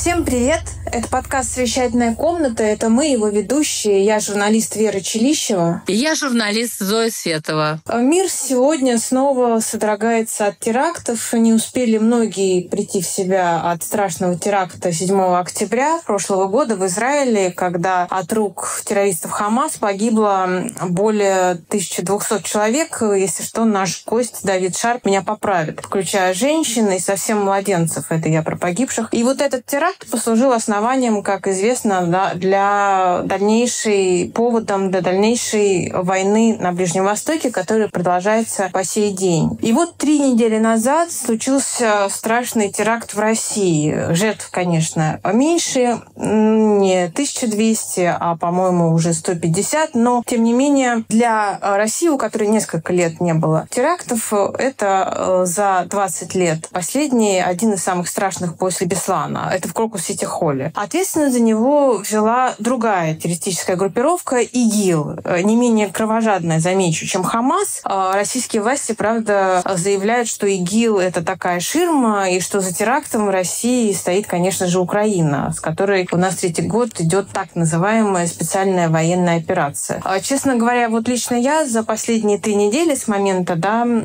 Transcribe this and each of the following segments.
Всем привет! Это подкаст «Совещательная комната». Это мы, его ведущие. Я журналист Вера Челищева. И я журналист Зоя Светова. Мир сегодня снова содрогается от терактов. Не успели многие прийти в себя от страшного теракта 7 октября прошлого года в Израиле, когда от рук террористов Хамас погибло более 1200 человек. Если что, наш гость Давид Шарп меня поправит, включая женщин и совсем младенцев. Это я про погибших. И вот этот теракт послужил основанием, как известно, для поводом для дальнейшей войны на Ближнем Востоке, которая продолжается по сей день. И вот 3 недели назад случился страшный теракт в России. Жертв, конечно, меньше, не 1200, а, по-моему, уже 150, но, тем не менее, для России, у которой несколько лет не было терактов, это за 20 лет последний, один из самых страшных после Беслана. Это в Крокус-Сити-Холле. Ответственность за него взяла другая террористическая группировка ИГИЛ, не менее кровожадная, замечу, чем Хамас. Российские власти, правда, заявляют, что ИГИЛ — это такая ширма, и что за терактом в России стоит, конечно же, Украина, с которой у нас 3-й год идет так называемая специальная военная операция. Честно говоря, вот лично я за последние 3 недели с момента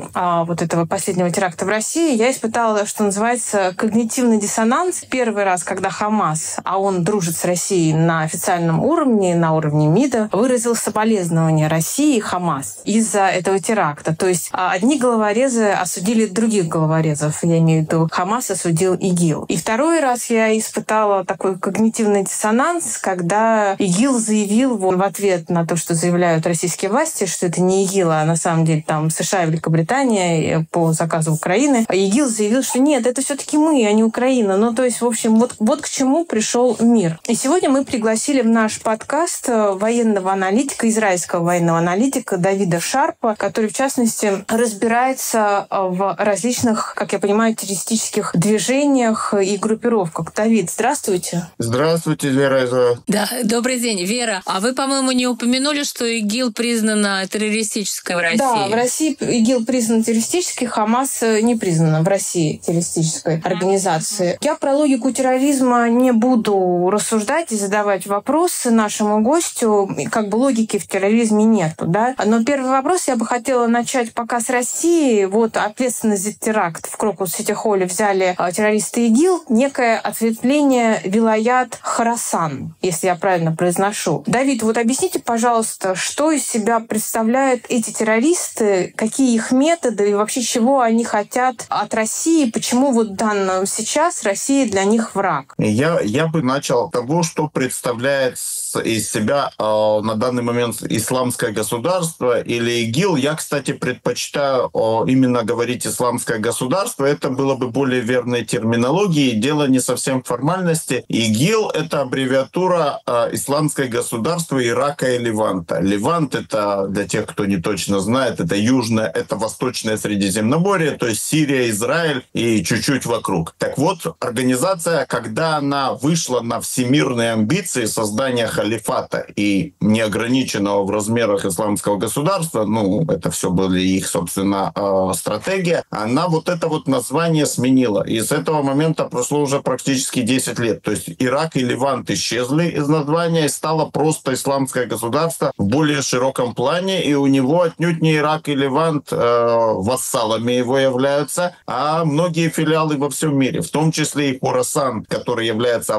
вот этого последнего теракта в России я испытала, что называется, когнитивный диссонанс. Первый раз, когда Хамас, а он дружит с Россией на официальном уровне, на уровне МИДа, выразил соболезнования России и Хамас из-за этого теракта. То есть одни головорезы осудили других головорезов. Я имею в виду, Хамас осудил ИГИЛ. И второй раз я испытала такой когнитивный диссонанс, когда ИГИЛ заявил в ответ на то, что заявляют российские власти, что это не ИГИЛ, а на самом деле там США и Великобритания по заказу Украины. ИГИЛ заявил, что нет, это все-таки мы, а не Украина. Ну, то есть, в общем, вот к чему пришел мир. И сегодня мы пригласили в наш подкаст военного аналитика, израильского военного аналитика Давида Шарпа, который, в частности, разбирается в различных, как я понимаю, террористических движениях и группировках. Давид, здравствуйте. Здравствуйте, Вера. Да, добрый день, Вера. А вы, по-моему, не упомянули, что ИГИЛ признана террористической в России? Да, в России ИГИЛ признан террористической, Хамас не признана в России террористической организацией. Я про логику терроризма не буду рассуждать и задавать вопросы нашему гостю. Как бы логики в терроризме нету, да? Но первый вопрос я бы хотела начать пока с России. Вот ответственность за теракт в Крокус-Сити-Холле взяли террористы ИГИЛ. Некое ответвление Вилаят Хорасан, если я правильно произношу. Давид, вот объясните, пожалуйста, что из себя представляют эти террористы, какие их методы и вообще чего они хотят от России, почему вот сейчас Россия для них враг? Я бы начал с того, что представляет из себя на данный момент исламское государство или ИГИЛ. Я, кстати, предпочитаю именно говорить исламское государство. Это было бы более верной терминологией. Дело не совсем в формальности. ИГИЛ — это аббревиатура исламское государство Ирака и Леванта. Левант — это, для тех, кто не точно знает, это южное, это восточное Средиземноморье, то есть Сирия, Израиль и чуть-чуть вокруг. Так вот, организация, когда она вышла на всемирные амбиции создания халифата и неограниченного в размерах исламского государства, это все были их, собственно, стратегия, она вот это вот название сменила. И с этого момента прошло уже практически 10 лет. То есть Ирак и Левант исчезли из названия, и стало просто исламское государство в более широком плане, и у него отнюдь не Ирак и Левант вассалами его являются, а многие филиалы во всем мире, в том числе и Хорасан, который является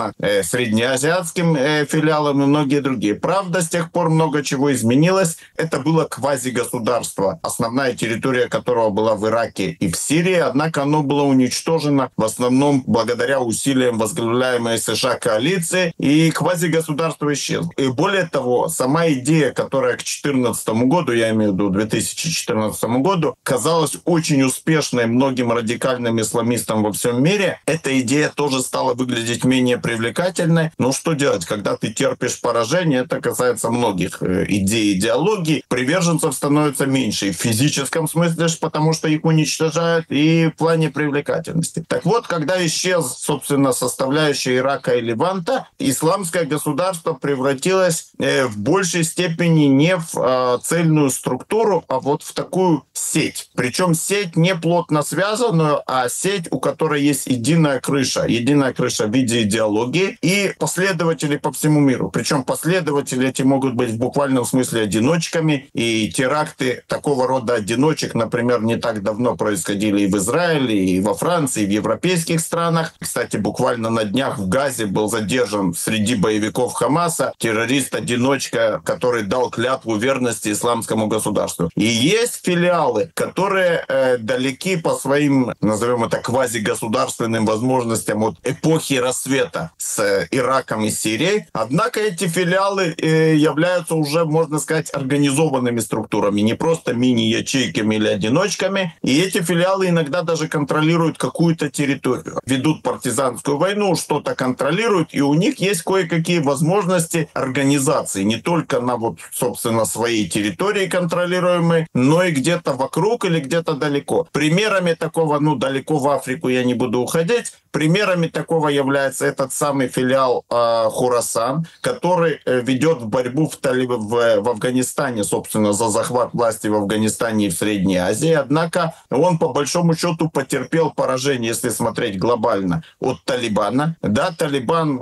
афгано-среднеазиатским филиалом, и многие другие. Правда, с тех пор много чего изменилось. Это было квазигосударство, основная территория которого была в Ираке и в Сирии, однако оно было уничтожено в основном благодаря усилиям возглавляемой США коалиции, и квазигосударство исчезло. И более того, сама идея, которая к 2014 году, я имею в виду 2014 году, казалась очень успешной многим радикальным исламистам во всем мире, эта идея тоже стала выглядеть менее привлекательной. Но что делать, когда ты терпишь поражение. Это касается многих идей, идеологий. Приверженцев становится меньше и в физическом смысле, потому что их уничтожают, и в плане привлекательности. Так вот, когда исчез, собственно, составляющая Ирака и Леванта, исламское государство превратилось в большей степени не в цельную структуру, а вот в такую сеть. Причем сеть не плотно связанную, а сеть, у которой есть единая крыша в виде идеологии и последователи по всему миру. Причем последователи эти могут быть в буквальном смысле одиночками, и теракты такого рода одиночек, например, не так давно происходили и в Израиле, и во Франции, и в европейских странах. Кстати, буквально на днях в Газе был задержан среди боевиков Хамаса террорист-одиночка, который дал клятву верности исламскому государству. И есть филиалы, которые далеки по своим, назовем это, квазигосударственным возможностям от эпохи рассвета с Ираком и Сирией. Однако эти филиалы являются уже, можно сказать, организованными структурами, не просто мини-ячейками или одиночками. И эти филиалы иногда даже контролируют какую-то территорию. Ведут партизанскую войну, что-то контролируют, и у них есть кое-какие возможности организации. Не только на вот, собственно, своей территории контролируемой, но и где-то вокруг или где-то далеко. Примерами такого, далеко в Африку я не буду уходить, примерами такого является этот самый филиал Хорасан, который ведет борьбу в Афганистане, собственно, за захват власти в Афганистане и в Средней Азии. Однако он, по большому счету, потерпел поражение, если смотреть глобально, от Талибана. Да, Талибан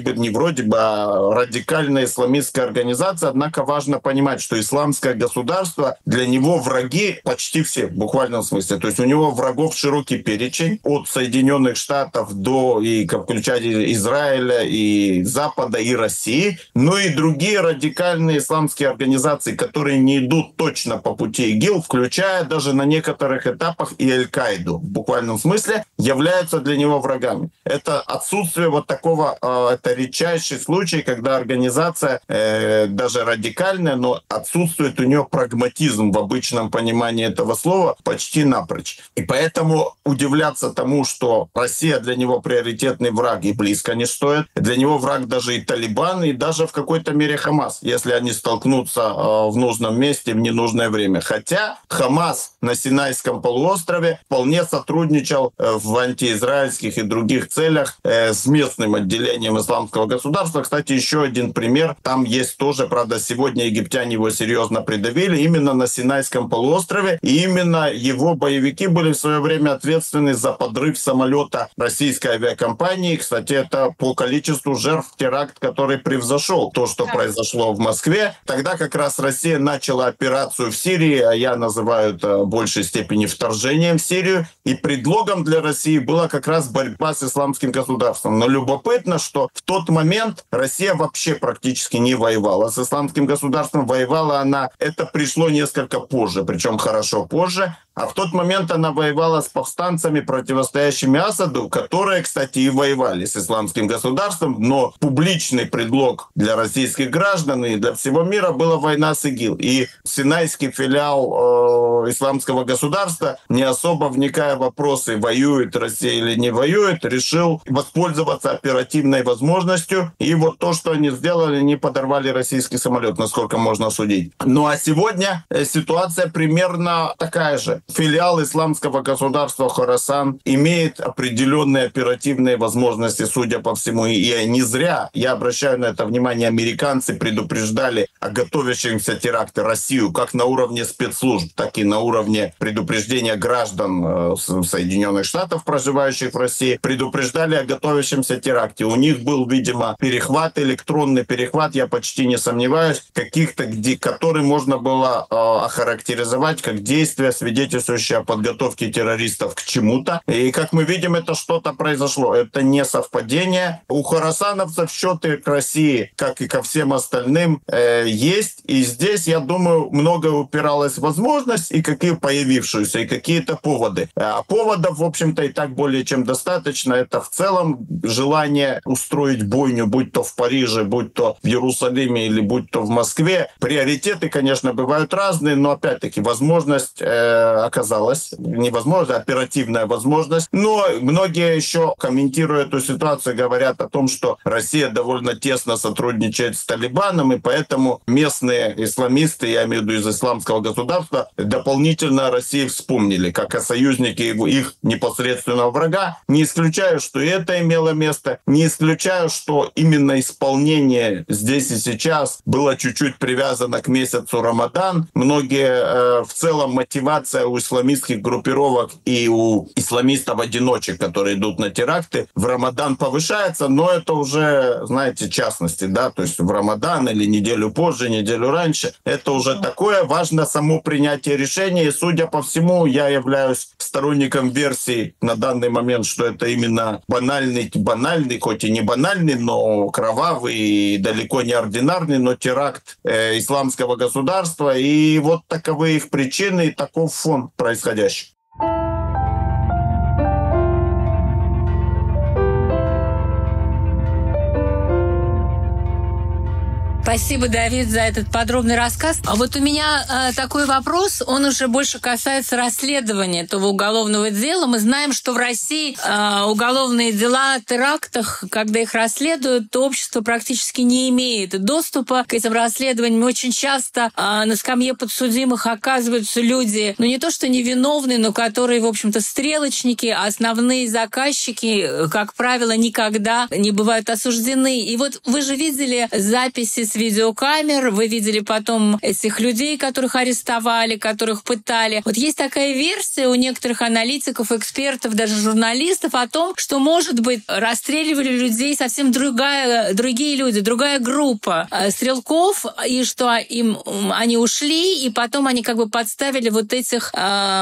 а радикальная исламистская организация, однако важно понимать, что исламское государство, для него враги почти все, в буквальном смысле. То есть у него врагов широкий перечень, от Соединенных Штатов до, включая Израиля, и Запада, и России, но и другие радикальные исламские организации, которые не идут точно по пути ИГИЛ, включая даже на некоторых этапах и Аль-Каиду, в буквальном смысле, являются для него врагами. Это отсутствие вот такого, это редчайший случай, когда организация, даже радикальная, но отсутствует у нее прагматизм в обычном понимании этого слова почти напрочь. И поэтому удивляться тому, что Россия для него приоритетный враг, и близко не стоит. Для него враг даже и Талибан, и даже в какой-то мере Хамас, если они столкнутся в нужном месте в ненужное время. Хотя Хамас на Синайском полуострове вполне сотрудничал в антиизраильских и других целях с местным отделением исламского государства. Кстати, еще один пример. Там есть тоже, правда, сегодня египтяне его серьезно придавили, именно на Синайском полуострове. И именно его боевики были в свое время ответственны за подрыв самолета российской авиакомпании. Кстати, это по количеству жертв теракт, который превзошел то, что произошло в Москве. Тогда как раз Россия начала операцию в Сирии, а я называю это в большей степени вторжением в Сирию. И предлогом для России была как раз борьба с исламским государством. Но любопытно, что в тот момент Россия вообще практически не воевала с исламским государством. Воевала она, это пришло несколько позже, причем хорошо позже. А в тот момент она воевала с повстанцами, противостоящими Асаду, которые, кстати, и воевали с исламским государством, но публичный предлог для российских граждан и для всего мира была война с ИГИЛ. И Синайский филиал исламского государства, не особо вникая в вопросы, воюет Россия или не воюет, решил воспользоваться оперативной возможностью. И вот то, что они сделали, они подорвали российский самолет, насколько можно судить. Ну а сегодня ситуация примерно такая же. Филиал исламского государства Хорасан имеет определенные оперативные возможности, судя по всему. И не зря, я обращаю на это внимание, американцы предупреждали о готовящемся теракте Россию как на уровне спецслужб, так и на уровне предупреждения граждан Соединенных Штатов, проживающих в России. Предупреждали о готовящемся теракте. У них был, видимо, перехват, электронный перехват, я почти не сомневаюсь, который можно было охарактеризовать как действие, свидетельствующее о подготовке террористов к чему-то. И, как мы видим, это что-то произошло. Это не совпадение. У хорасановцев счеты к России, как и ко всем остальным, есть. И здесь, я думаю, многое упиралось в возможность и и какие появившиеся, и какие-то поводы. А поводов, в общем-то, и так более чем достаточно. Это в целом желание устроить бойню, будь то в Париже, будь то в Иерусалиме или будь то в Москве. Приоритеты, конечно, бывают разные, но, опять-таки, возможность оказалась, невозможно, оперативная возможность. Но многие еще, комментируя эту ситуацию, говорят о том, что Россия довольно тесно сотрудничает с Талибаном, и поэтому местные исламисты, я имею в виду из исламского государства, дополнительно о России вспомнили, как о союзнике их непосредственного врага. Не исключаю, что и это имело место, не исключаю, что именно исполнение здесь и сейчас было чуть-чуть привязано к месяцу Рамадан. Многие, в целом, мотивация у исламистских группировок и у исламистов-одиночек, которые идут на теракты, в Рамадан повышается, но это уже, знаете, частности, да, то есть в Рамадан или неделю позже, неделю раньше, это уже такое. Важно само принятие решения, и, судя по всему, я являюсь сторонником версии на данный момент, что это именно банальный, хоть и не банальный, но кровавый и далеко не ординарный, но теракт исламского государства, и вот таковы их причины и таков фон происходящего. Спасибо, Давид, за этот подробный рассказ. А вот у меня такой вопрос, он уже больше касается расследования этого уголовного дела. Мы знаем, что в России уголовные дела о терактах, когда их расследуют, то общество практически не имеет доступа к этим расследованиям. Очень часто на скамье подсудимых оказываются люди, ну не то что невиновные, но которые, в общем-то, стрелочники, а основные заказчики, как правило, никогда не бывают осуждены. И вот вы же видели записи с видеокамер, вы видели потом этих людей, которых арестовали, которых пытали. Вот есть такая версия у некоторых аналитиков, экспертов, даже журналистов о том, что, может быть, расстреливали людей совсем другие люди, другая группа стрелков, и что они ушли, и потом они как бы подставили вот этих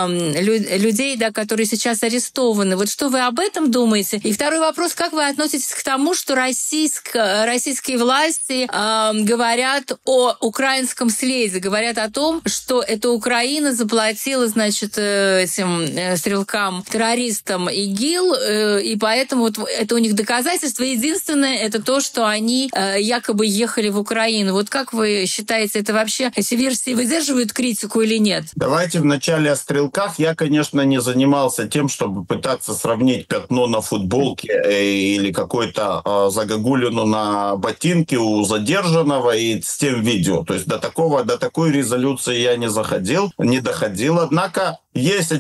людей, да, которые сейчас арестованы. Вот что вы об этом думаете? И второй вопрос, как вы относитесь к тому, что российские власти говорят о украинском следе, говорят о том, что это Украина заплатила, значит, этим стрелкам-террористам ИГИЛ, и поэтому вот это у них доказательство. Единственное, это то, что они якобы ехали в Украину. Вот как вы считаете, это вообще, эти версии выдерживают критику или нет? Давайте вначале о стрелках. Я, конечно, не занимался тем, чтобы пытаться сравнить пятно на футболке или какую-то загогулину на ботинке у задержанного и с тем видео. То есть до такой резолюции я не доходил. Однако есть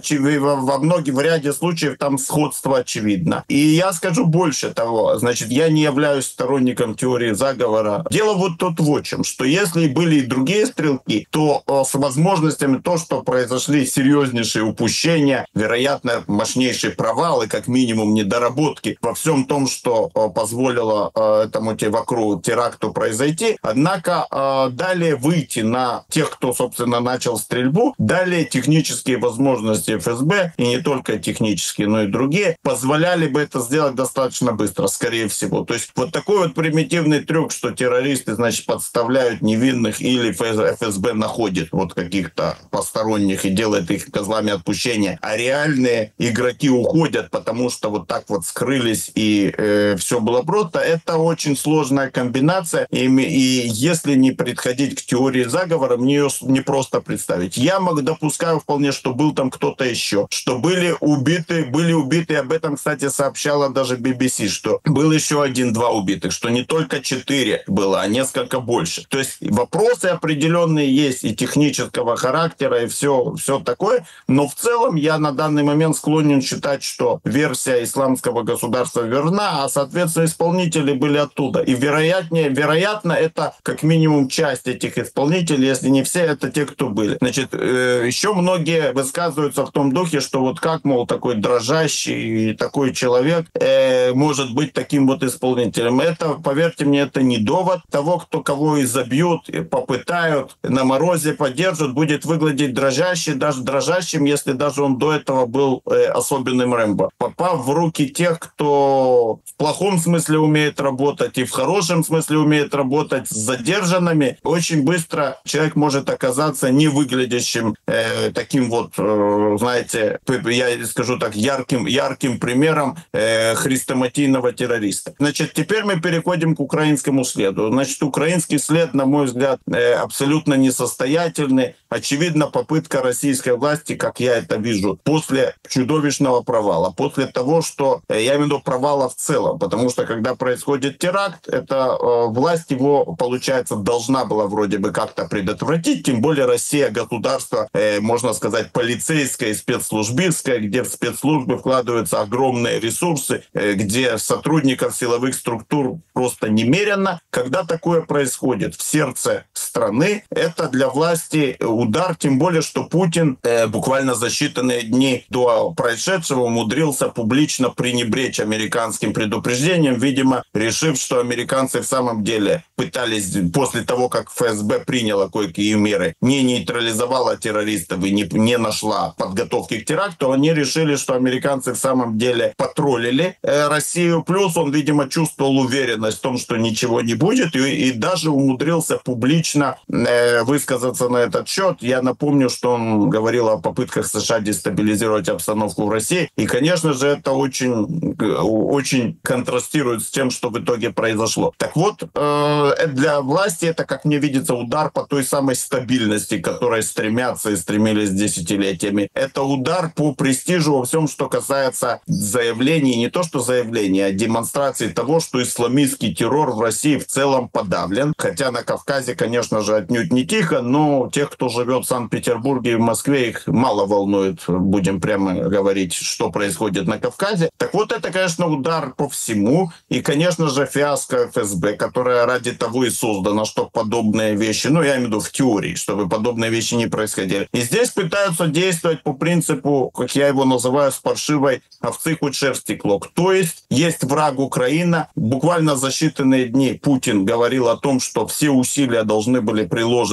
в ряде случаев там сходство очевидно. И я скажу больше того. Значит, я не являюсь сторонником теории заговора. Дело вот тут в чем, что если были и другие стрелки, то с возможностями то, что произошли серьезнейшие упущения, вероятно, мощнейшие провалы, как минимум недоработки во всем том, что позволило этому теракту произойти. Однако далее выйти на тех, кто, собственно, начал стрельбу, далее технические возможности ФСБ, и не только технические, но и другие, позволяли бы это сделать достаточно быстро, скорее всего. То есть вот такой вот примитивный трюк, что террористы, значит, подставляют невинных или ФСБ находит вот каких-то посторонних и делает их козлами отпущения, а реальные игроки уходят, потому что вот так вот скрылись и все было просто. Это очень сложная комбинация, и если не подходить к теории заговора, мне ее не просто представить. Я допускаю вполне, что был там кто-то еще, что были убиты, об этом, кстати, сообщала даже BBC, что был еще 1-2 убитых, что не только 4 было, а несколько больше. То есть вопросы определенные есть и технического характера, и все такое, но в целом я на данный момент склонен считать, что версия исламского государства верна, а, соответственно, исполнители были оттуда. И вероятно, это как минимум часть этих исполнителей, если не все, это те, кто были. Значит, еще многие высказываются в том духе, что вот как, мол, такой дрожащий такой человек может быть таким вот исполнителем. Это, поверьте мне, это не довод. Того, кого изобьют, попытают, на морозе подержат, будет выглядеть дрожащим, если даже он до этого был особенным Рэмбо. Попав в руки тех, кто в плохом смысле умеет работать и в хорошем смысле умеет работать с задержанными, очень быстро человек может оказаться не выглядящим таким вот, знаете, я скажу так, ярким примером хрестоматийного террориста. Значит, теперь мы переходим к украинскому следу. Значит, украинский след, на мой взгляд, абсолютно несостоятельный. Очевидно, попытка российской власти, как я это вижу, после чудовищного провала, после того, что, я имею в виду провала в целом, потому что когда происходит теракт, это власть его, получается, должна была вроде бы как-то предотвратить, тем более Россия государство, можно сказать, полицейское, спецслужбистское, где в спецслужбы вкладываются огромные ресурсы, где сотрудников силовых структур просто немерено. Когда такое происходит в сердце страны, это для власти удар, тем более, что Путин буквально за считанные дни до происшедшего умудрился публично пренебречь американским предупреждением, видимо, решив, что американцы в самом деле пытались, после того, как ФСБ приняла кое-какие меры, не нейтрализовала террористов и не нашла подготовки к теракту, они решили, что американцы в самом деле потроллили Россию. Плюс он, видимо, чувствовал уверенность в том, что ничего не будет, и даже умудрился публично высказаться на этот счет. Я напомню, что он говорил о попытках США дестабилизировать обстановку в России. И, конечно же, это очень контрастирует с тем, что в итоге произошло. Так вот, для власти это, как мне видится, удар по той самой стабильности, к которой стремятся и стремились десятилетиями. Это удар по престижу во всем, что касается заявлений, не то что заявлений, а демонстрации того, что исламистский террор в России в целом подавлен. Хотя на Кавказе, конечно же, отнюдь не тихо, но тех, кто живет в Санкт-Петербурге и в Москве, их мало волнует, будем прямо говорить, что происходит на Кавказе. Так вот, это, конечно, удар по всему. И, конечно же, фиаско ФСБ, которая ради того и создана, чтобы подобные вещи, я имею в виду в теории, чтобы подобные вещи не происходили. И здесь пытаются действовать по принципу, как я его называю, с паршивой овцы хоть шерсть стекло. То есть враг Украина. Буквально за считанные дни Путин говорил о том, что все усилия должны быть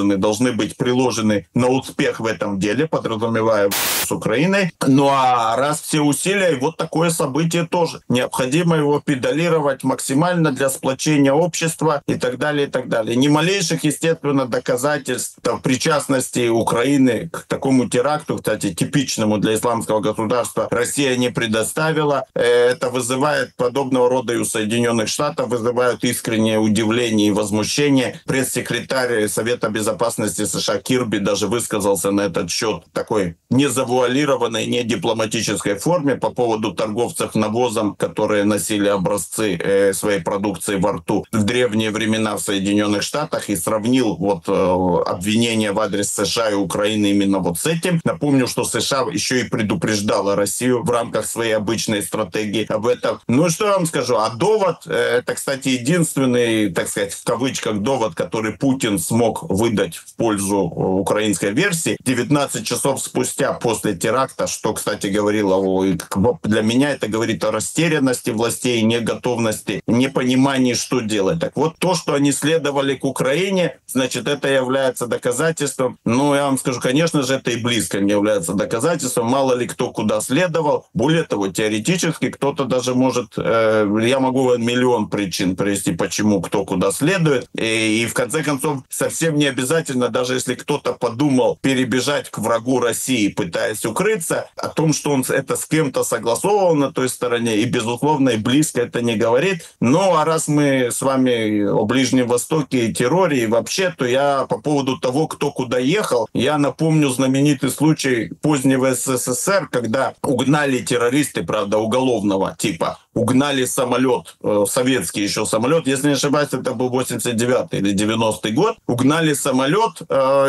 приложены на успех в этом деле, подразумевая с Украиной. Ну а раз все усилия, вот такое событие тоже. Необходимо его педалировать максимально для сплочения общества и так далее, и так далее. Ни малейших, естественно, доказательств причастности Украины к такому теракту, кстати, типичному для исламского государства, Россия не предоставила. Это вызывает подобного рода и у Соединенных Штатов, вызывают искреннее удивление и возмущение. Пресс-секретарь Совета Безопасности США Кирби даже высказался на этот счет в такой незавуалированной, не дипломатической форме по поводу торговцев навозом, которые носили образцы своей продукции во рту в древние времена в Соединенных Штатах, и сравнил обвинения в адрес США и Украины именно с этим. Напомню, что США еще и предупреждала Россию в рамках своей обычной стратегии об этом. Ну, что я вам скажу? А довод, это, кстати, единственный, так сказать, в кавычках, довод, который Путин смог выдать в пользу украинской версии 19 часов спустя после теракта, что, кстати, говорило, для меня это говорит о растерянности властей, неготовности, непонимании, что делать. Так вот, то, что они следовали к Украине, значит, это является доказательством. Ну, я вам скажу, конечно же, это и близко не является доказательством. Мало ли кто куда следовал. Более того, теоретически кто-то даже может... я могу миллион причин привести, почему кто куда следует. И в конце концов, совсем не обязательно, даже если кто-то подумал перебежать к врагу России, пытаясь укрыться, о том, что он это с кем-то согласовывал на той стороне, и, безусловно, и близко это не говорит. Ну, а раз мы с вами о Ближнем Востоке и терроре, и вообще, то я по поводу того, кто куда ехал, я напомню знаменитый случай позднего СССР, когда угнали террористы, правда, уголовного типа, угнали самолет, советский еще самолет, если не ошибаюсь, это был 89-й или 90-й год, угнали самолет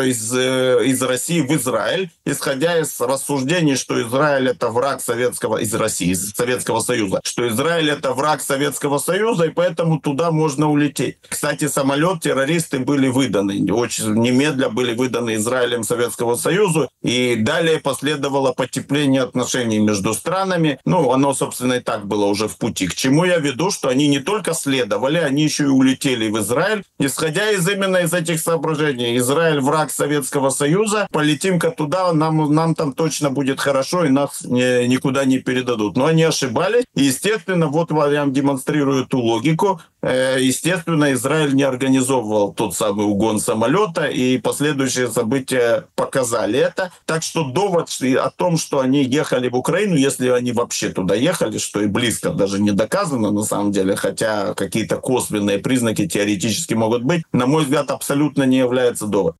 из России в Израиль, исходя из рассуждений, что Израиль это враг из России, из Советского Союза, что Израиль это враг Советского Союза, и поэтому туда можно улететь. Кстати, самолет террористы были выданы, очень немедля были выданы Израилем Советскому Союзу, И далее последовало потепление отношений между странами. Ну, оно, собственно, и так было уже в пути. К чему я веду, что они не только следовали, они еще и улетели в Израиль. Исходя именно из этих соображений. Израиль враг Советского Союза. Полетим-ка туда, нам там точно будет хорошо, и нас никуда не передадут. Но они ошибались. И, естественно, вот я вам демонстрирую ту логику. Естественно, Израиль не организовывал тот самый угон самолета, и последующие события показали это. Так что довод о том, что они ехали в Украину, если они вообще туда ехали, что и близко даже не доказано на самом деле, хотя какие-то косвенные признаки теоретически могут быть, на мой взгляд, абсолютно не является доводом.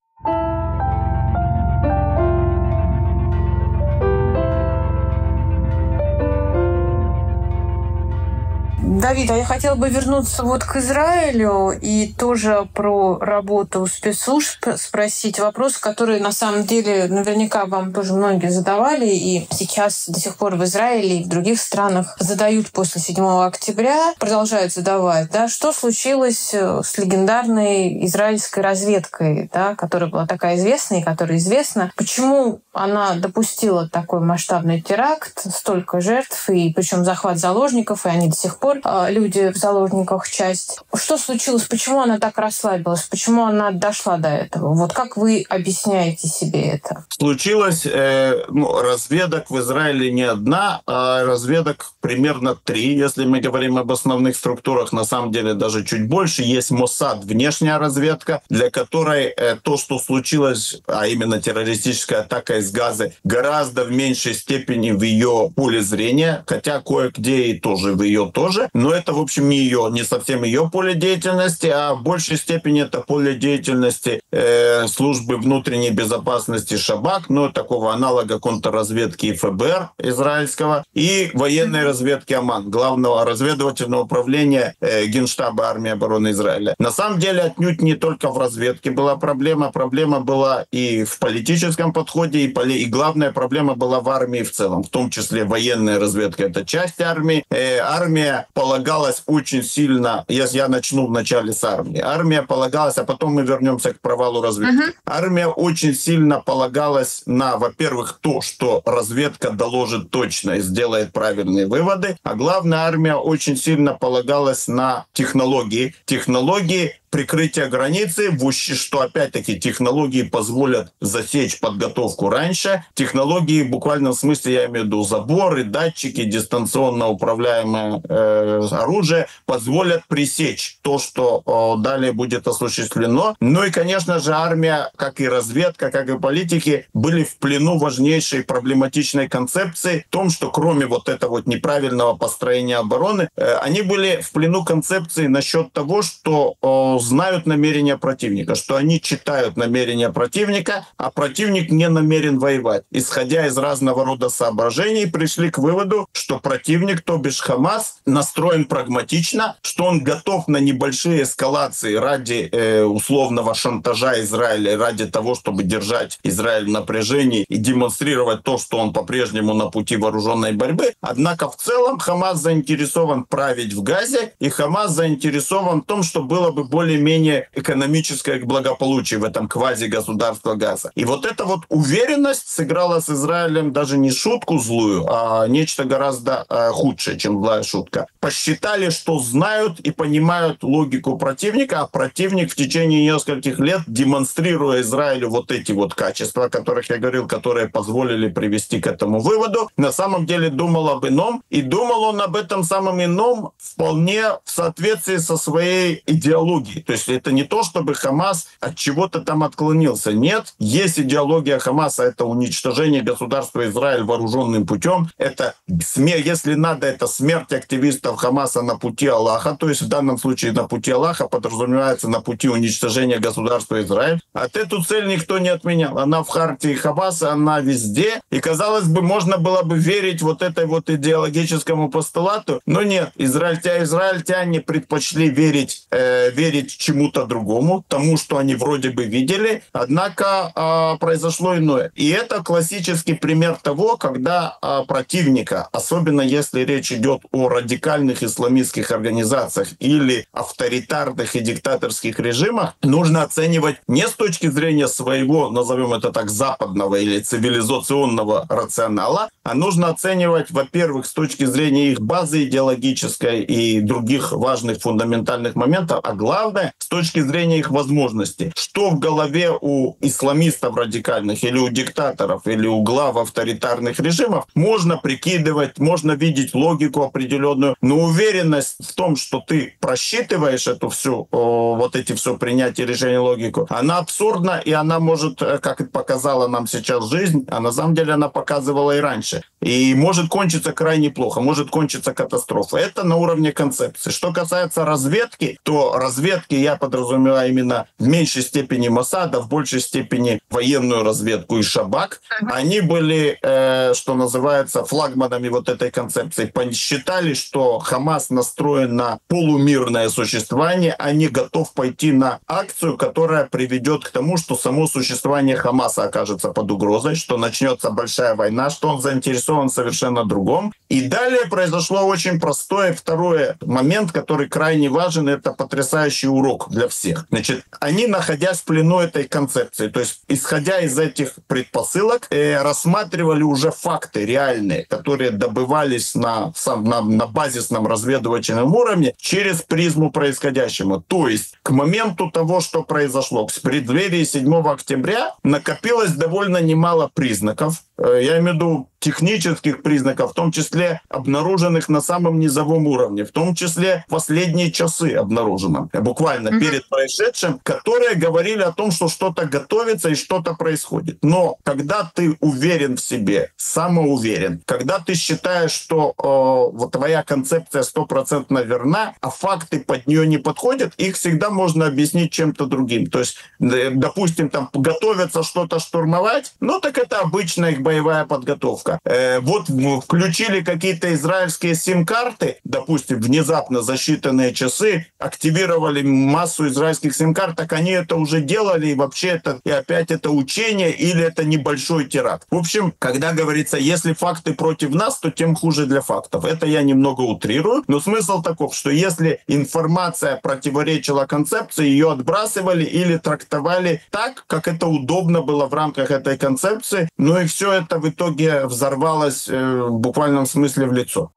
Давид, а я хотела бы вернуться вот к Израилю и тоже про работу спецслужб спросить. Вопрос, который на самом деле наверняка вам тоже многие задавали, и сейчас до сих пор в Израиле и в других странах задают после 7 октября, продолжают задавать, да, что случилось с легендарной израильской разведкой, да, которая была такая известная и которая известна, почему она допустила такой масштабный теракт, столько жертв, и причем захват заложников, и они до сих пор люди в заложниках часть. Что случилось? Почему она так расслабилась? Почему она дошла до этого? Вот как вы объясняете себе это? Случилось разведок в Израиле не одна, а разведок примерно 3. Если мы говорим об основных структурах, на самом деле даже чуть больше. Есть Моссад, внешняя разведка, для которой то, что случилось, а именно террористическая атака из Газы, гораздо в меньшей степени в ее поле зрения, хотя кое-где и тоже в ее тоже. Но это, в общем, не совсем ее поле деятельности, а в большей степени это поле деятельности службы внутренней безопасности Шабак, такого аналога контрразведки ФБР израильского, и военной разведки Аман, главного разведывательного управления Генштаба армии обороны Израиля. На самом деле, отнюдь не только в разведке была проблема. Проблема была и в политическом подходе, и главная проблема была в армии в целом, в том числе военная разведка. Это часть армии. Армия полагалась очень сильно, если я начну вначале с армии. Армия полагалась, а потом мы вернемся к провалу разведки. Армия очень сильно полагалась на, во-первых, то, что разведка доложит точно и сделает правильные выводы, а главное, армия очень сильно полагалась на технологии. Технологии прикрытия границы, что опять-таки технологии позволят засечь подготовку раньше. Технологии в буквальном смысле, я имею в виду заборы, датчики, дистанционно управляемое оружие, позволят пресечь то, что далее будет осуществлено. Ну и, конечно же, армия, как и разведка, как и политики, были в плену важнейшей проблематичной концепции в том, что кроме вот этого неправильного построения обороны, они были в плену концепции насчет того, что знают намерения противника, что они читают намерения противника, а противник не намерен воевать. Исходя из разного рода соображений, пришли к выводу, что противник, то бишь Хамас, настроен прагматично, что он готов на небольшие эскалации ради условного шантажа Израиля, ради того, чтобы держать Израиль в напряжении и демонстрировать то, что он по-прежнему на пути вооруженной борьбы. Однако в целом Хамас заинтересован править в Газе, и Хамас заинтересован в том, что было бы более-менее экономическое благополучие в этом квази-государстве Газа. И вот эта вот уверенность сыграла с Израилем даже не шутку злую, а нечто гораздо худшее, чем злая шутка. Посчитали, что знают и понимают логику противника, а противник в течение нескольких лет, демонстрируя Израилю вот эти вот качества, о которых я говорил, которые позволили привести к этому выводу, на самом деле думал об ином. И думал он об этом самом ином вполне в соответствии со своей идеологией. То есть это не то, чтобы Хамас от чего-то там отклонился. Нет, есть идеология Хамаса, это уничтожение государства Израиль вооруженным путем. Это, если надо, это смерть активистов Хамаса на пути Аллаха. То есть в данном случае на пути Аллаха подразумевается на пути уничтожения государства Израиль. А эту цель никто не отменял. Она в хартии Хамаса, она везде. И, казалось бы, можно было бы верить вот этой вот идеологическому постулату. Но нет, израильтяне предпочли верить верить чему-то другому, тому, что они вроде бы видели, однако произошло иное. И это классический пример того, когда противника, особенно если речь идет о радикальных исламистских организациях или авторитарных и диктаторских режимах, нужно оценивать не с точки зрения своего, назовем это так, западного или цивилизационного рационала, а нужно оценивать, во-первых, с точки зрения их базы идеологической и других важных фундаментальных моментов, а главное, с точки зрения их возможностей. Что в голове у исламистов радикальных или у диктаторов, или у глав авторитарных режимов, можно прикидывать, можно видеть логику определенную, но уверенность в том, что ты просчитываешь эту всю, вот эти все принятия решений, логику, она абсурдна, и она может, как и показала нам сейчас жизнь, а на самом деле она показывала и раньше, и может кончиться крайне плохо, может кончиться катастрофой. Это на уровне концепции. Что касается разведки, то разведки я подразумеваю именно в меньшей степени Моссада, в большей степени военную разведку и Шабак. Они были, что называется, флагманами вот этой концепции. Посчитали, что Хамас настроен на полумирное существование, а не готов пойти на акцию, которая приведет к тому, что само существование Хамаса окажется под угрозой, что начнется большая война, что он заинтересован в совершенно другом. И далее произошло очень простой второй момент, который крайне важен, это потрясающий урок для всех. Значит, они, находясь в плену этой концепции, то есть исходя из этих предпосылок, рассматривали уже факты реальные, которые добывались на базисном разведывательном уровне через призму происходящего. То есть к моменту того, что произошло, к преддверии 7 октября, накопилось довольно немало признаков, я имею в виду технических признаков, в том числе обнаруженных на самом низовом уровне, в том числе последние часы обнаружено, буквально перед происшедшим, которые говорили о том, что что-то готовится и что-то происходит. Но когда ты уверен в себе, самоуверен, когда ты считаешь, что вот твоя концепция 100% верна, а факты под нее не подходят, их всегда можно объяснить чем-то другим. То есть, допустим, там готовятся что-то штурмовать, ну так это обычная их боевая подготовка. Вот включили какие-то израильские сим-карты, допустим, внезапно за считанные часы активировали массу израильских сим-карт, так они это уже делали, и вообще это и опять это учение или это небольшой теракт. В общем, когда говорится, если факты против нас, то тем хуже для фактов. Это я немного утрирую, но смысл таков, что если информация противоречила концепции, ее отбрасывали или трактовали так, как это удобно было в рамках этой концепции, ну и все это в итоге взорвалось в буквальном смысле в лицо.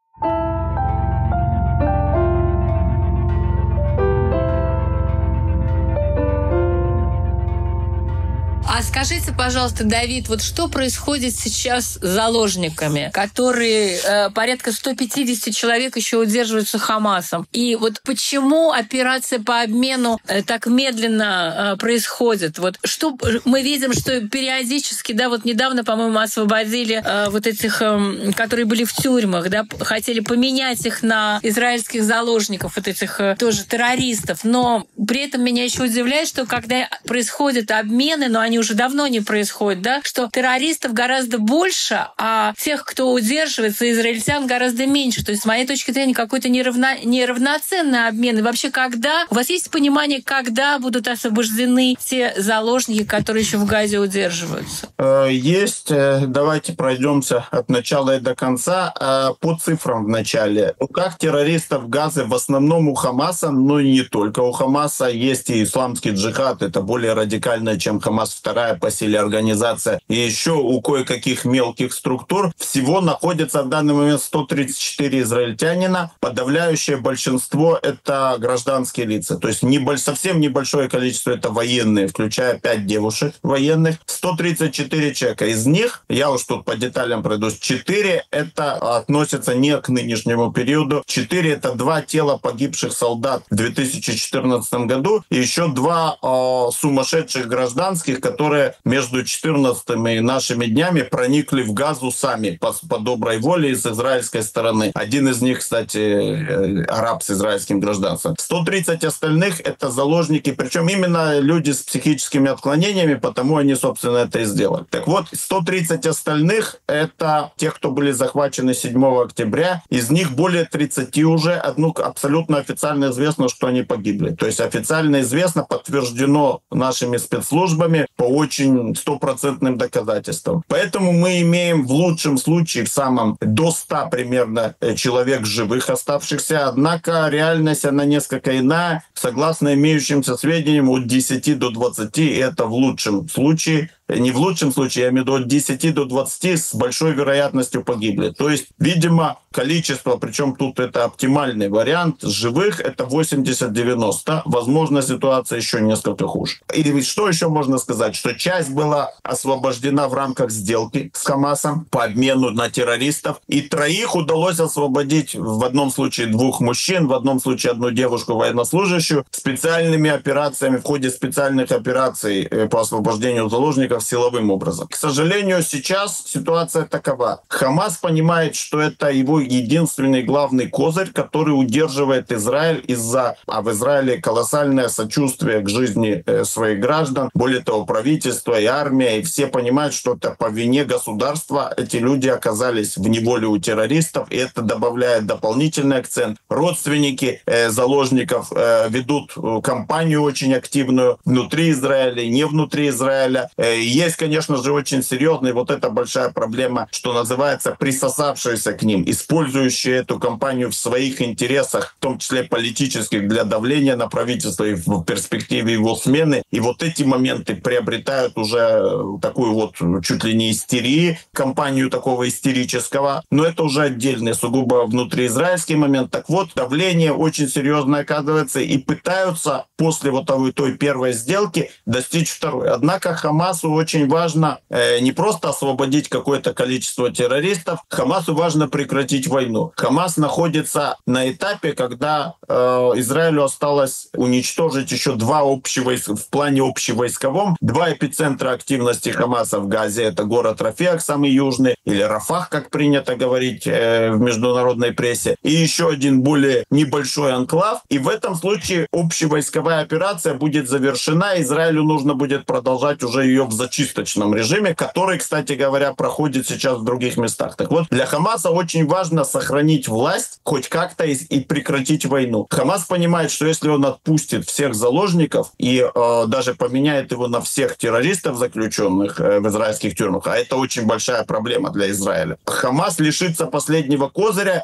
А скажите, пожалуйста, Давид, вот что происходит сейчас с заложниками, которые порядка 150 человек еще удерживаются Хамасом? И вот почему операция по обмену так медленно происходит? Вот что мы видим, что периодически, да, вот недавно, по-моему, освободили вот этих, которые были в тюрьмах, да, хотели поменять их на израильских заложников, вот этих тоже террористов. Но при этом меня еще удивляет, что когда происходят обмены, но они уже давно не происходит, да, что террористов гораздо больше, а тех, кто удерживается, израильтян гораздо меньше. То есть, с моей точки зрения, какой-то неравноценный обмен. И вообще, когда... У вас есть понимание, когда будут освобождены те заложники, которые еще в Газе удерживаются? Есть. Давайте пройдемся от начала и до конца. По цифрам в начале. В руках террористов Газы в основном у Хамаса, но и не только у Хамаса. Есть и исламский джихад. Это более радикальная, чем Хамас, вторая по силе организация. И еще у кое-каких мелких структур всего находится в данный момент 134 израильтянина. Подавляющее большинство — это гражданские лица. То есть совсем небольшое количество — это военные, включая 5 девушек военных. 134 человека. Из них, я уж тут по деталям пройдусь, 4 это относятся не к нынешнему периоду. 4 это 2 тела погибших солдат в 2014 году. И еще 2 сумасшедших гражданских, которые уже между 14 и нашими днями проникли в Газу сами по доброй воле с израильской стороны. Один из них, кстати, араб с израильским гражданством. 130 остальных — это заложники, причем именно люди с психическими отклонениями, потому они, собственно, это и сделали. Так вот, 130 остальных — это те, кто были захвачены 7 октября. Из них более 30 уже абсолютно официально известно, что они погибли. То есть официально известно, подтверждено нашими спецслужбами по очень стопроцентным доказательствам. Поэтому мы имеем в лучшем случае, в самом, до 100 примерно человек живых оставшихся. Однако реальность, она несколько иная. Согласно имеющимся сведениям, от 10 до 20, и это в лучшем случае. Не в лучшем случае, я имею в виду от 10 до 20 с большой вероятностью погибли. То есть, видимо, количество, причем тут это оптимальный вариант, живых — это 80-90. Возможно, ситуация еще несколько хуже. И что еще можно сказать? Что часть была освобождена в рамках сделки с Хамасом по обмену на террористов. И 3 удалось освободить, в одном случае 2 мужчин, в одном случае 1 девушку военнослужащую, специальными операциями, в ходе специальных операций по освобождению заложников силовым образом. К сожалению, сейчас ситуация такова. Хамас понимает, что это его единственный главный козырь, который удерживает Израиль а в Израиле колоссальное сочувствие к жизни своих граждан. Более того, правительство и армия, и все понимают, что это по вине государства эти люди оказались в неволе у террористов, и это добавляет дополнительный акцент. Родственники заложников ведут кампанию очень активную внутри Израиля, не внутри Израиля. Есть, конечно же, очень серьезная вот эта большая проблема, что называется, присосавшаяся к ним, использующая эту кампанию в своих интересах, в том числе политических, для давления на правительство и в перспективе его смены. И вот эти моменты приобретают уже такую вот чуть ли не истерию, кампанию такого истерического. Но это уже отдельный, сугубо внутриизраильский момент. Так вот, давление очень серьезное оказывается, и пытаются после вот той первой сделки достичь второй. Однако Хамасу очень важно не просто освободить какое-то количество террористов, Хамасу важно прекратить войну. Хамас находится на этапе, когда Израилю осталось уничтожить еще в плане общевойсковом 2 эпицентра активности Хамаса в Газе. Это город Рафех, самый южный, или Рафах, как принято говорить в международной прессе, и еще один более небольшой анклав. И в этом случае общевойсковая операция будет завершена, Израилю нужно будет продолжать уже ее в зачисточном режиме, который, кстати говоря, проходит сейчас в других местах. Так вот, для Хамаса очень важно сохранить власть хоть как-то и прекратить войну. Хамас понимает, что если он отпустит всех заложников и даже поменяет его на всех террористов, заключенных в израильских тюрьмах, а это очень большая проблема для Израиля, Хамас лишится последнего козыря,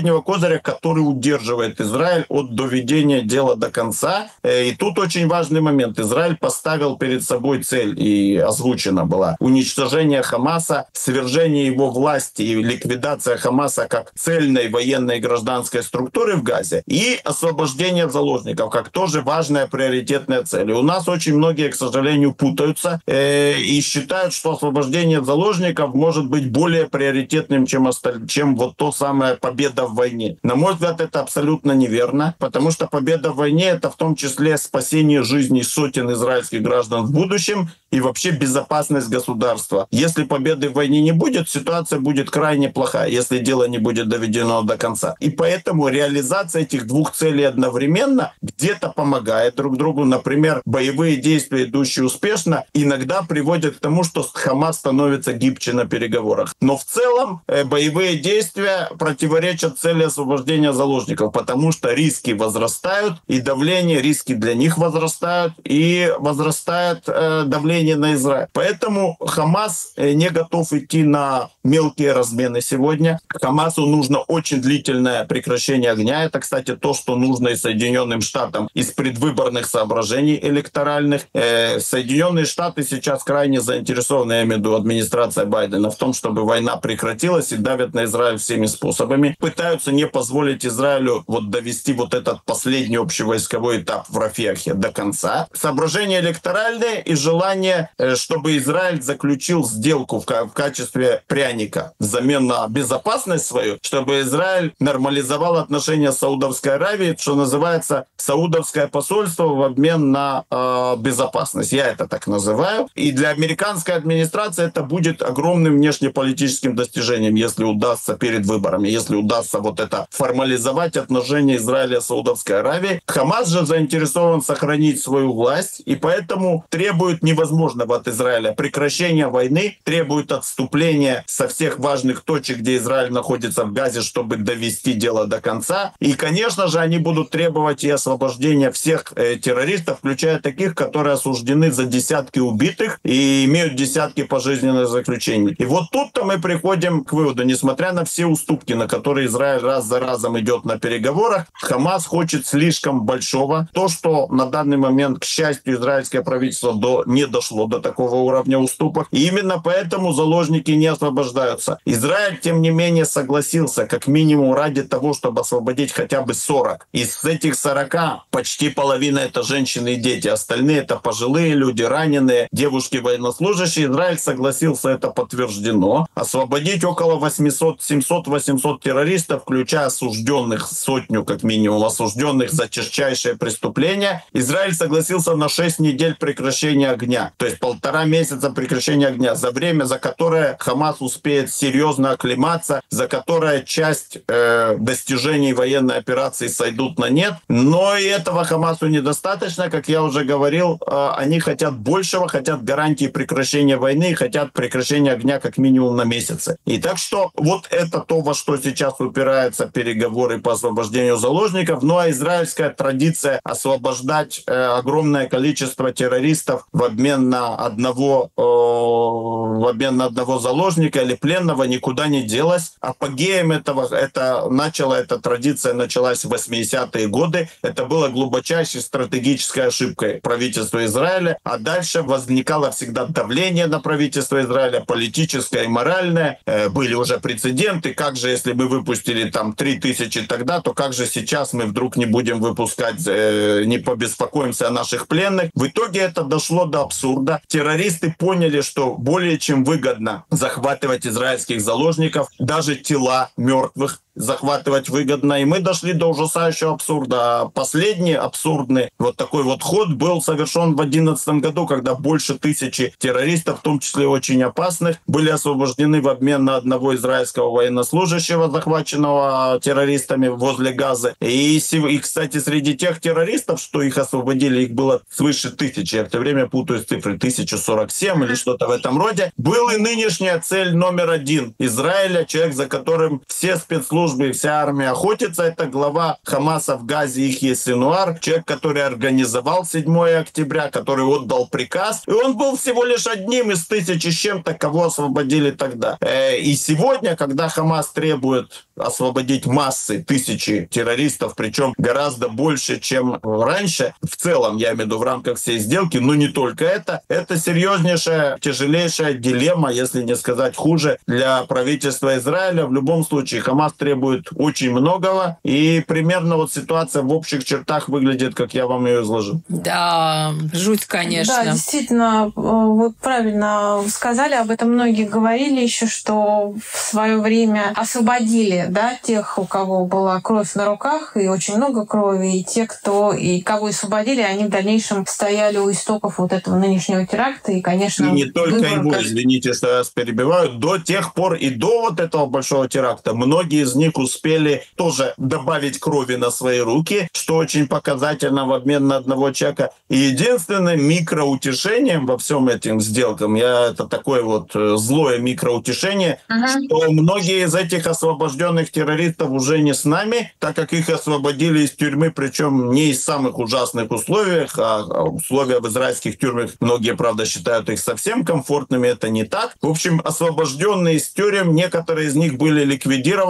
который удерживает Израиль от доведения дела до конца. И тут очень важный момент. Израиль поставил перед собой цель, и озвучена была, уничтожение Хамаса, свержение его власти и ликвидация Хамаса как цельной военной и гражданской структуры в Газе, и освобождение заложников как тоже важная приоритетная цель. И у нас очень многие, к сожалению, путаются и считают, что освобождение заложников может быть более приоритетным, чем вот то самое победа в войне. На мой взгляд, это абсолютно неверно, потому что победа в войне — это в том числе спасение жизней сотен израильских граждан в будущем и вообще безопасность государства. Если победы в войне не будет, ситуация будет крайне плохая, если дело не будет доведено до конца. И поэтому реализация этих 2 целей одновременно где-то помогает друг другу. Например, боевые действия, идущие успешно, иногда приводят к тому, что Хамас становится гибче на переговорах. Но в целом боевые действия противоречат цели освобождения заложников, потому что риски возрастают, и давление, риски для них возрастают, и возрастает давление на Израиль. Поэтому Хамас не готов идти на мелкие размены сегодня. Хамасу нужно очень длительное прекращение огня. Это, кстати, то, что нужно и Соединенным Штатам из предвыборных соображений электоральных. Соединенные Штаты сейчас крайне заинтересованы, я имею в виду администрация Байдена, в том, чтобы война прекратилась, и давят на Израиль всеми способами. Пытаются не позволить Израилю довести этот последний общевойсковой этап в Рафехе до конца. Соображения электоральные и желание решение, чтобы Израиль заключил сделку в качестве пряника взамен на безопасность свою, чтобы Израиль нормализовал отношения с Саудовской Аравией, что называется саудовское посольство в обмен на безопасность. Я это так называю. И для американской администрации это будет огромным внешнеполитическим достижением, если удастся перед выборами, если удастся вот это формализовать отношения Израиля с Саудовской Аравией. Хамас же заинтересован сохранить свою власть, и поэтому требует невозможного от Израиля прекращения войны, требует отступления со всех важных точек, где Израиль находится в Газе, чтобы довести дело до конца. И, конечно же, они будут требовать и освобождения всех террористов, включая таких, которые осуждены за десятки убитых и имеют десятки пожизненных заключений. И вот тут-то мы приходим к выводу, несмотря на все уступки, на которые Израиль раз за разом идет на переговорах, Хамас хочет слишком большого. То, что на данный момент, к счастью, израильское правительство не дошло до такого уровня уступок. И именно поэтому заложники не освобождаются. Израиль, тем не менее, согласился как минимум ради того, чтобы освободить хотя бы 40. Из этих 40 почти половина — это женщины и дети. Остальные — это пожилые люди, раненые, девушки военнослужащие. Израиль согласился, это подтверждено. Освободить около 700-800 террористов, включая осужденных, сотню как минимум осужденных за тяжчайшие преступления. Израиль согласился на 6 недель прекращения огня. То есть 1,5 месяца прекращения огня. За время, за которое Хамас успеет серьезно оклематься, за которое часть достижений военной операции сойдут на нет. Но и этого Хамасу недостаточно. Как я уже говорил, они хотят большего, хотят гарантии прекращения войны, хотят прекращения огня как минимум на месяцы. И так что вот это то, во что сейчас упираются переговоры по освобождению заложников. Ну а израильская традиция освобождать огромное количество террористов в обмен на одного заложника или пленного никуда не делась. Апогеем эта традиция началась в 80-е годы. Это было глубочайшей стратегической ошибкой правительства Израиля. А дальше возникало всегда давление на правительство Израиля, политическое и моральное. Были уже прецеденты. Как же, если мы выпустили там 3000 тогда, то как же сейчас мы вдруг не будем выпускать, не побеспокоимся о наших пленных? В итоге это дошло до абсурда. Террористы поняли, что более чем выгодно захватывать израильских заложников, даже тела мертвых захватывать выгодно. И мы дошли до ужасающего абсурда. А последний абсурдный вот такой вот ход был совершен в 2011 году, когда больше 1000 террористов, в том числе очень опасных, были освобождены в обмен на одного израильского военнослужащего, захваченного террористами возле Газы. И, кстати, среди тех террористов, что их освободили, их было свыше 1000. Я все время путаю цифры. 1047 или что-то в этом роде. Был и нынешняя цель номер 1 Израиля, человек, за которым все спецслужбы и вся армия охотится. Это глава Хамаса в Газе Ихья Синуар, человек, который организовал 7 октября, который отдал приказ. И он был всего лишь одним из 1000 с чем-то, кого освободили тогда. И сегодня, когда Хамас требует освободить массы, 1000 террористов, причем гораздо больше, чем раньше, в целом, я имею в виду в рамках всей сделки, но не только это серьезнейшая, тяжелейшая дилемма, если не сказать хуже, для правительства Израиля. В любом случае, Хамас требует очень многого, и примерно вот ситуация в общих чертах выглядит, как я вам ее изложил. Да, жуть, конечно. Да, действительно, вы правильно сказали, об этом многие говорили еще, что в свое время освободили, да, тех, у кого была кровь на руках, и очень много крови, и те, кого освободили, они в дальнейшем стояли у истоков вот этого нынешнего теракта, и, конечно... И не только его, извините, что я вас перебиваю, до тех пор и до вот этого большого теракта многие из них успели тоже добавить крови на свои руки, что очень показательно в обмен на одного человека. И единственным микроутешением во всем этим сделкам, это такое вот злое микроутешение, что многие из этих освобожденных террористов уже не с нами, так как их освободили из тюрьмы, причем не из самых ужасных условий, а условия в израильских тюрьмах, многие, правда, считают их совсем комфортными, это не так. В общем, освобожденные из тюрем, некоторые из них были ликвидированы, в том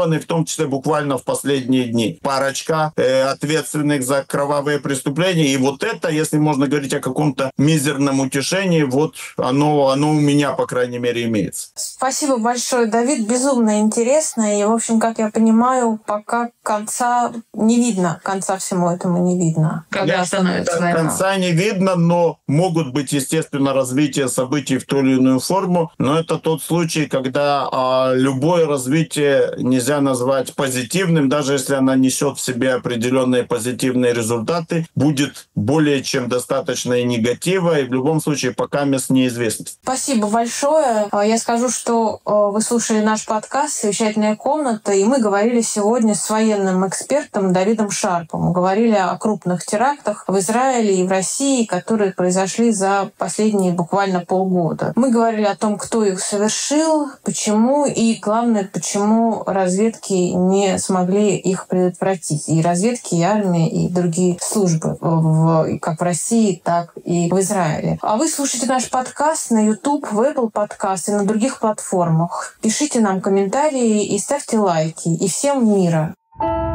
том числе буквально в последние дни. Парочка ответственных за кровавые преступления. И вот это, если можно говорить о каком-то мизерном утешении, вот оно у меня, по крайней мере, имеется. Спасибо большое, Давид. Безумно интересно. И, в общем, как я понимаю, пока конца не видно. Конца всему этому не видно. Когда остановится война. Конца не видно, но могут быть, естественно, развитие событий в ту или иную форму. Но это тот случай, когда любое развитие нельзя назвать позитивным, даже если она несет в себе определенные позитивные результаты, будет более чем достаточно и негатива, и в любом случае пока мест неизвестность. Спасибо большое. Я скажу, что вы слушали наш подкаст «Совещательная комната», и мы говорили сегодня с военным экспертом Давидом Шарпом. Говорили о крупных терактах в Израиле и в России, которые произошли за последние буквально полгода. Мы говорили о том, кто их совершил, почему, и главное, почему разведки не смогли их предотвратить. И разведки, и армия, и другие службы, как в России, так и в Израиле. А вы слушаете наш подкаст на YouTube, в Apple Podcast и на других платформах. Пишите нам комментарии и ставьте лайки. И всем мира!